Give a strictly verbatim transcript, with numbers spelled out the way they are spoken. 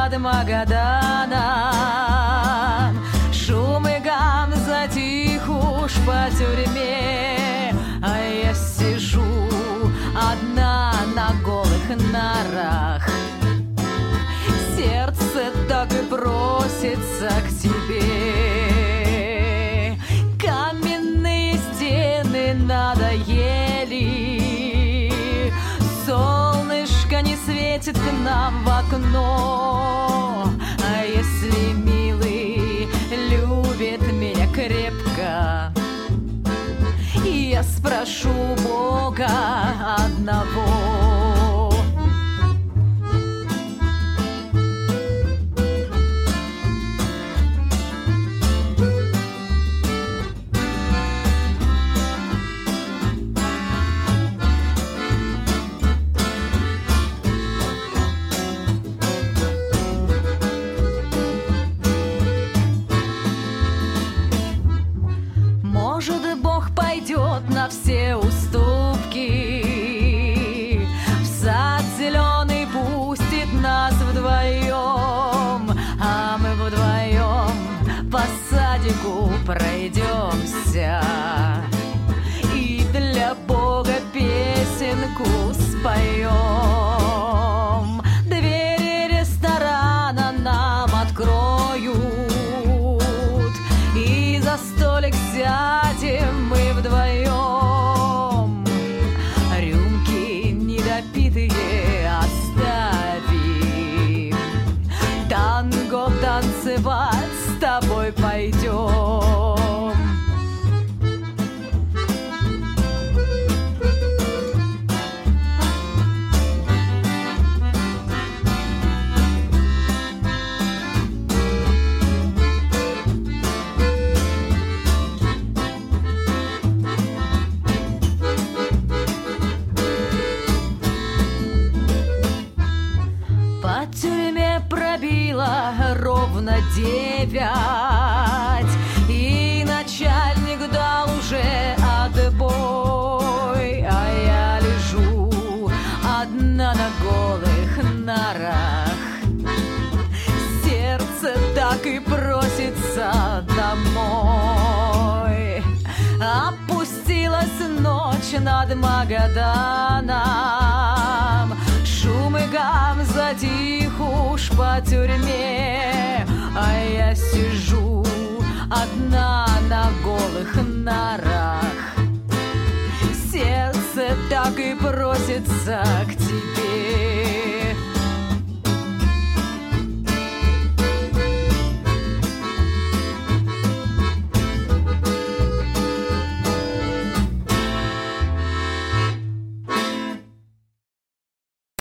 над Магаданом. Шум и гам затих уж по тюрьме, а я сижу одна на голых нарах. Сердце так и просится к тебе. Каменные стены надоели, солнышко не светит к нам в окно. А если милый любит меня крепко, я спрошу Бога одного. Может, Бог пойдет на все уступки, в сад зеленый пустит нас вдвоем, а мы вдвоем по садику пройдемся и для Бога песенку споем. Двери ресторана нам откроют, и за столик сядем мы вдвоем. Рюмки недопитые оставим, танго танцевать с тобой пойдем. По тюрьме пробило ровно девять, и начальник дал уже отбой, а я лежу одна на голых нарах. Сердце так и просится домой. Опустилась ночь над Магаданом, шум и гам затих уж по тюрьме, а я сижу одна на голых нарах. Сердце так и просится к тебе.